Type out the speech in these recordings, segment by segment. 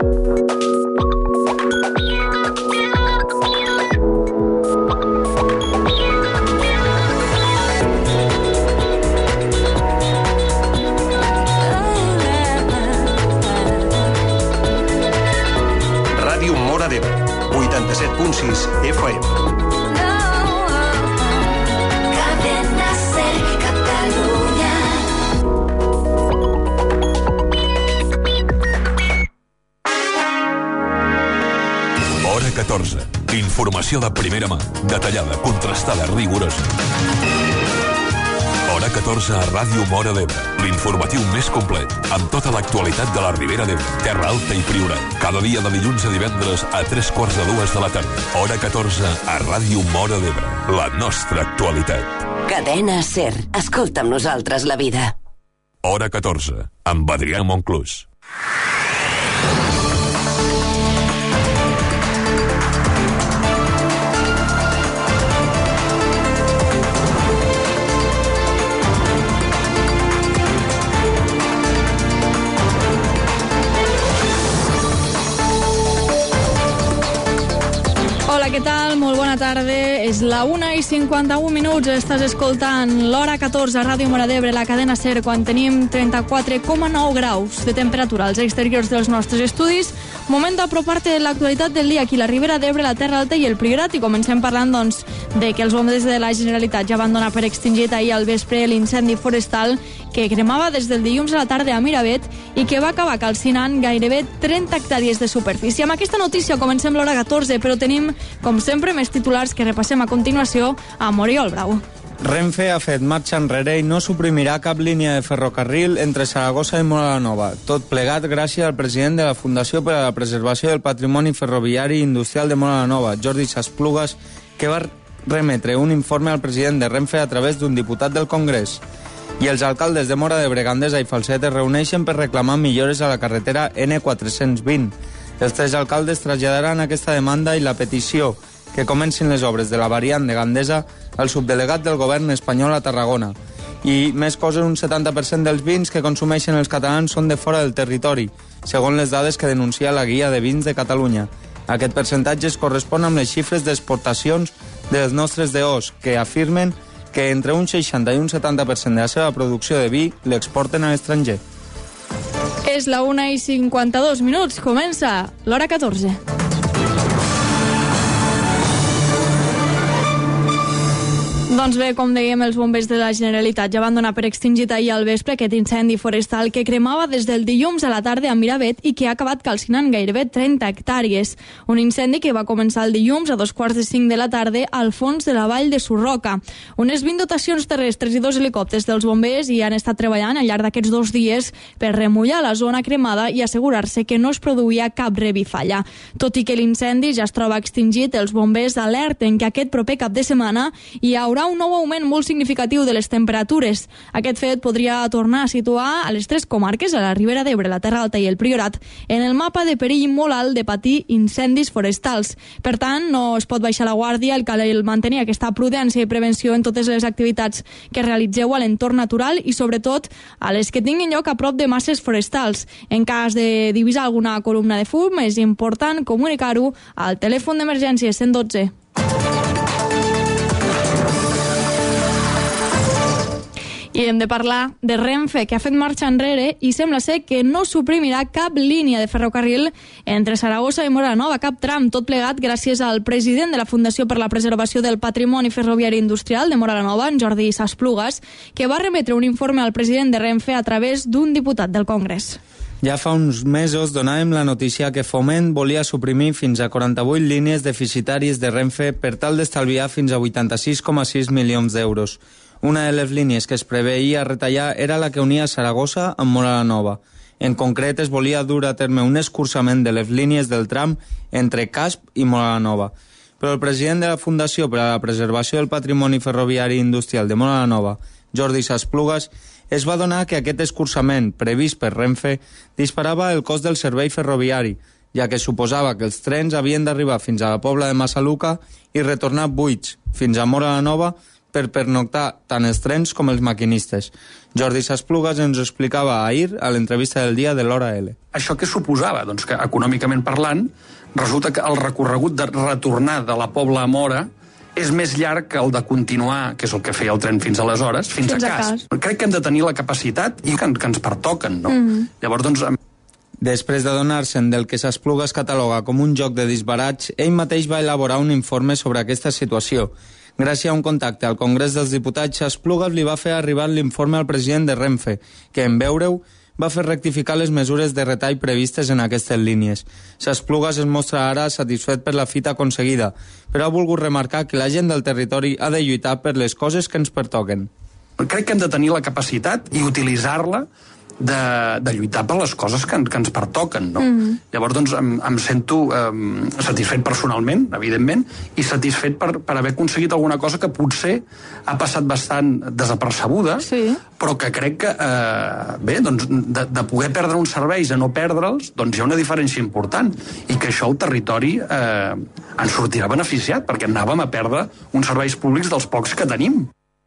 Ràdio Móra d'Ebre, 87.6 FM. Cadena Ser Catalunya. Hora 14. Informació de primera mà, detallada, contrastada, rigorosa. Hora 14 a Ràdio Móra d'Ebre, l'informatiu més complet, amb tota l'actualitat de la Ribera d'Ebre, Terra Alta i Priorat. Cada dia de dilluns a divendres a 3:45 de la tarda. Hora 14 a Ràdio Móra d'Ebre, la nostra actualitat. Cadena Ser. Escolta amb nosaltres la vida. Hora 14, amb Adrià Monclús. Hola, què tal? Molt bona tarda. És la 1:51. Estàs escoltant l'Hora 14 a Ràdio Móra d'Ebre, la cadena Ser, quan tenim 34,9 graus de temperatura als exteriors dels nostres estudis. Moment d'apropar-te l'actualitat del dia aquí a la Ribera d'Ebre, la Terra Alta i el Priorat. I comencem parlant, doncs, de que els bombers de la Generalitat ja van donar per extingit ahir al vespre l'incendi forestal que cremava des del dilluns a la tarda a Miravet i que va acabar calcinant gairebé 30 hectàrees de superfície. Amb aquesta notícia comencem l'Hora 14, però tenim, com sempre, més titulars que repassem a continuació amb Oriol Brau. Renfe ha fet marxa enrere i no suprimirà cap línia de ferrocarril entre Saragossa i Móra la Nova. Tot plegat gràcies al president de la Fundació per a la Preservació del Patrimoni Ferroviari i Industrial de Móra la Nova, Jordi Sasplugas, que va remetre un informe al president de Renfe a través d'un diputat del Congrés. I els alcaldes de Móra d'Ebre, Gandesa i Falset es reuneixen per reclamar millores a la carretera N420. Els tres alcaldes traslladaran aquesta demanda i la petició que comencin les obres de la variant de Gandesa al subdelegat del govern espanyol a Tarragona. I més coses, un 70% dels vins que consumeixen els catalans són de fora del territori, segons les dades que denuncia la Guia de Vins de Catalunya. Aquest percentatge es correspon amb les xifres d'exportacions dels nostres DOs, que afirmen que entre un 60 i un 70% de la seva producció de vi l'exporten a l'estranger. És la 1:52. Comença l'Hora 14. Doncs bé, com dèiem, els bombers de la Generalitat ja van donar per extingit ahir al vespre aquest incendi forestal que cremava des del dilluns a la tarda a Miravet i que ha acabat calcinant gairebé 30 hectàrees. Un incendi que va començar el dilluns a 2:45 de la tarda al fons de la vall de Surroca. Unes 20 dotacions terrestres i 2 helicòpters dels bombers hi han estat treballant al llarg d'aquests 2 dies per remullar la zona cremada i assegurar-se que no es produïa cap revifalla. Tot i que l'incendi ja es troba extingit, els bombers alerten que aquest proper cap de setmana hi haurà un nou augment molt significatiu de les temperatures. Aquest fet podria tornar a situar a les 3 comarques, a la Ribera d'Ebre, la Terra Alta i el Priorat, en el mapa de perill molt alt de patir incendis forestals. Per tant, no es pot baixar la guàrdia, cal mantenir aquesta prudència i prevenció en totes les activitats que realitzeu a l'entorn natural i, sobretot, a les que tinguin lloc a prop de masses forestals. En cas de divisar alguna columna de fum, és important comunicar-ho al telèfon d'emergència 112. I hem de parlar de Renfe, que ha fet marxa enrere i sembla ser que no suprimirà cap línia de ferrocarril entre Saragossa i Móra la Nova, cap tram, tot plegat gràcies al president de la Fundació per la Preservació del Patrimoni Ferroviari Industrial de Móra la Nova, en Jordi Sasplugas, que va remetre un informe al president de Renfe a través d'un diputat del Congrés. Ja fa uns mesos donàvem la notícia que Foment volia suprimir fins a 48 línies deficitàries de Renfe per tal d'estalviar fins a 86,6 milions d'euros. Una de les línies que es preveia retallar era la que unia Saragossa amb Móra la Nova. En concret, es volia dur a terme un escurçament de les línies del tram entre Casp i Móra la Nova. Però el president de la Fundació per a la Preservació del Patrimoni Ferroviari i Industrial de Móra la Nova, Jordi Sasplugas, es va donar que aquest escurçament previst per Renfe disparava el cost del servei ferroviari, ja que suposava que els trens havien d'arribar fins a la Pobla de Massaluca i retornar buits fins a Móra la Nova per pernoctar tant els trens com els maquinistes. Jordi Sasplugas ens ho explicava ahir a l'entrevista del dia de l'Hora L. Això què suposava? Doncs que, econòmicament parlant, resulta que el recorregut de retornar de la Pobla a Móra és més llarg que el de continuar, que és el que feia el tren fins aleshores, fins a Cas. Crec que hem de tenir la capacitat i que ens pertoquen, no? Llavors, doncs... Després d'adonar-se'n del que Sasplugas cataloga com un joc de disbarats, ell mateix va elaborar un informe sobre aquesta situació. Gràcies a un contacte al Congrés dels Diputats, Sasplugas li va fer arribar l'informe al president de Renfe, que en veure-ho va fer rectificar les mesures de retall previstes en aquestes línies. Sasplugas es mostra ara satisfet per la fita aconseguida, però ha volgut remarcar que la gent del territori ha de lluitar per les coses que ens pertoquen. Crec que hem de tenir la capacitat i utilitzar-la de lluitar per les coses que ens pertoquen, no? Llavors, doncs, em sento satisfet personalment, evidentment, i satisfet per haver aconseguit alguna cosa que potser ha passat bastant desapercebuda, però que crec que, doncs, de poder perdre uns serveis a no perdre'ls, doncs hi ha una diferència important, i que això el territori ens sortirà beneficiat, perquè anàvem a perdre uns serveis públics dels pocs que tenim.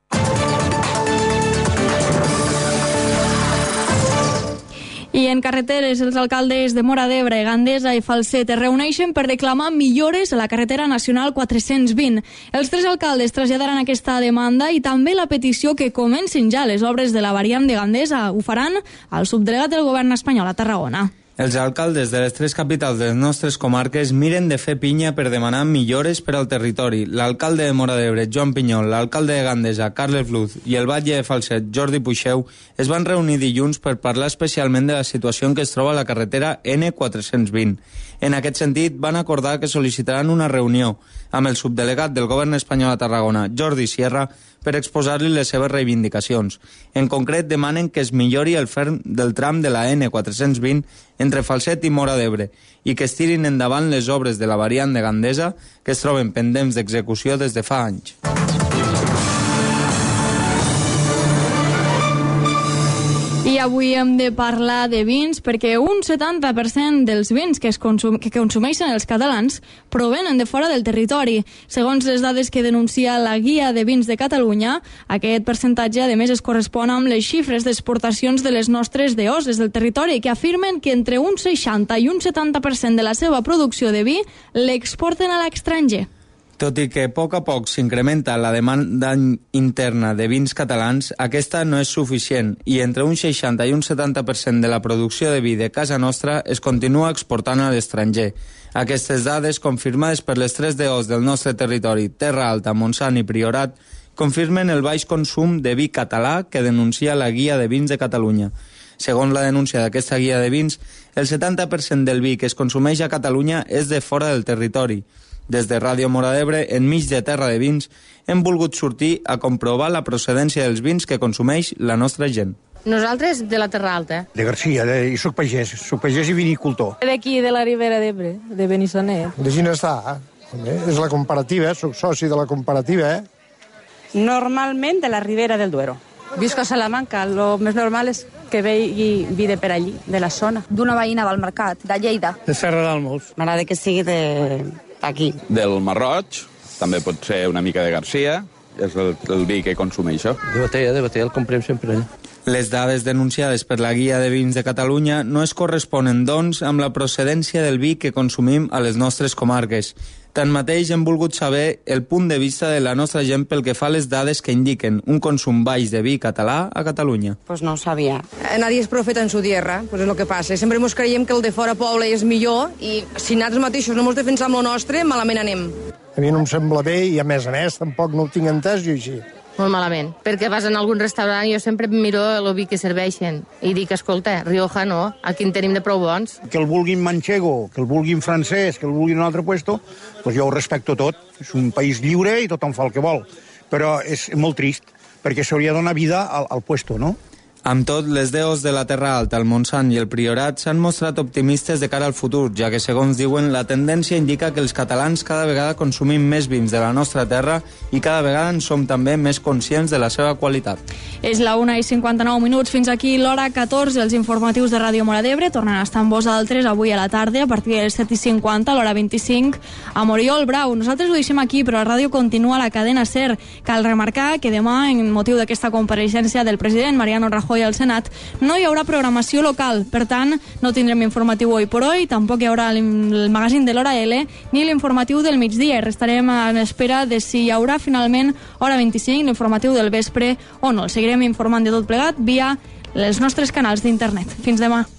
I en carreteres, els alcaldes de Móra d'Ebre, Gandesa i Falset es reuneixen per reclamar millores a la carretera nacional 420. Els tres alcaldes traslladaran aquesta demanda i també la petició que comencin ja les obres de la variant de Gandesa. Ho faran al subdelegat del govern espanyol a Tarragona. Els alcaldes de les tres capitals de les nostres comarques miren de fer pinya per demanar millores per al territori. L'alcalde de Móra d'Ebre, Joan Pinyol, l'alcalde de Gandesa, Carles Luz, i el batlle de Falset, Jordi Puixeu, es van reunir dilluns per parlar especialment de la situació en què es troba la carretera N420. En aquest sentit, van acordar que sol·licitaran una reunió amb el subdelegat del govern espanyol a Tarragona, Jordi Sierra, per exposar-li les seves reivindicacions. En concret, demanen que es millori el ferm del tram de la N420 entre Falset i Móra d'Ebre i que es tirin endavant les obres de la variant de Gandesa que es troben pendents d'execució des de fa anys. I avui hem de parlar de vins perquè un 70% dels vins que consumeixen els catalans provenen de fora del territori. Segons les dades que denuncia la Guia de Vins de Catalunya, aquest percentatge a més es correspon amb les xifres d'exportacions de les nostres DOs des del territori, que afirmen que entre un 60 i un 70% de la seva producció de vi l'exporten a l'estranger. Tot i que a poc s'incrementa la demanda interna de vins catalans, aquesta no és suficient i entre un 60 i un 70% de la producció de vi de casa nostra es continua exportant a l'estranger. Aquestes dades, confirmades per les tres DOs del nostre territori, Terra Alta, Montsant i Priorat, confirmen el baix consum de vi català que denuncia la Guia de Vins de Catalunya. Segons la denúncia d'aquesta guia de vins, el 70% del vi que es consumeix a Catalunya és de fora del territori. Des de Ràdio Móra d'Ebre, enmig de terra de vins, hem volgut sortir a comprovar la procedència dels vins que consumeix la nostra gent. Nosaltres de la Terra Alta. De Garcia, i soc pagès i vinicultor. D'aquí, de la Ribera d'Ebre, de Benissanet. De Ginestar, és la comparativa, soc soci de la comparativa. Normalment de la Ribera del Duero. Visco a Salamanca, lo més normal és que vegi vi de per allí, de la zona. D'una veïna del mercat, de Lleida. De Serra d'Almos. M'agrada que sigui d'aquí. Del Marroig, també pot ser una mica de Garcia, és el vi que consumeixo. De Batea, el comprem sempre allà. Les dades denunciades per la Guia de Vins de Catalunya no es corresponen, doncs, amb la procedència del vi que consumim a les nostres comarques. Tanmateix, hem volgut saber el punt de vista de la nostra gent pel que fa a les dades que indiquen un consum baix de vi català a Catalunya. Pues no sabia. Nadie es profeta en su tierra, pues és el que passa. Sempre ens creiem que el de fora poble és millor i si nosaltres mateixos no ens defensam lo nostre, malament anem. A mi no em sembla bé i, a més, tampoc no ho tinc entès jo així. Molt malament, perquè vas en algun restaurant i jo sempre miro el vi que serveixen i dic, escolta, Rioja no, aquí en tenim de prou bons. Que el vulguin manchego, que el vulguin francès, que el vulguin un altre puesto, doncs jo ho respecto tot. És un país lliure i tothom fa el que vol. Però és molt trist, perquè s'hauria de donar vida al puesto, no? Amb tot, les DEOs de la Terra Alta, el Montsant i el Priorat s'han mostrat optimistes de cara al futur, ja que, segons diuen, la tendència indica que els catalans cada vegada consumim més vins de la nostra terra i cada vegada en som també més conscients de la seva qualitat. És la 1:59. Fins aquí l'hora 14. Els informatius de Ràdio Móra d'Ebre tornen a estar amb vosaltres avui a la tarda a partir de les 7:50, l'hora 25, a Moriol Brau. Nosaltres ho deixem aquí, però la ràdio continua a la cadena SER. Cal remarcar que demà, en motiu d'aquesta compareixença del president Mariano Rajoy al Senat, no hi haurà programació local. Per tant, no tindrem informatiu Hoy por Hoy, tampoc hi haurà el magazín de l'Hora L ni l'informatiu del migdia. Restarem en espera de si hi haurà finalment hora 25, l'informatiu del vespre o no. El seguirem informant de tot plegat via els nostres canals d'internet. Fins demà.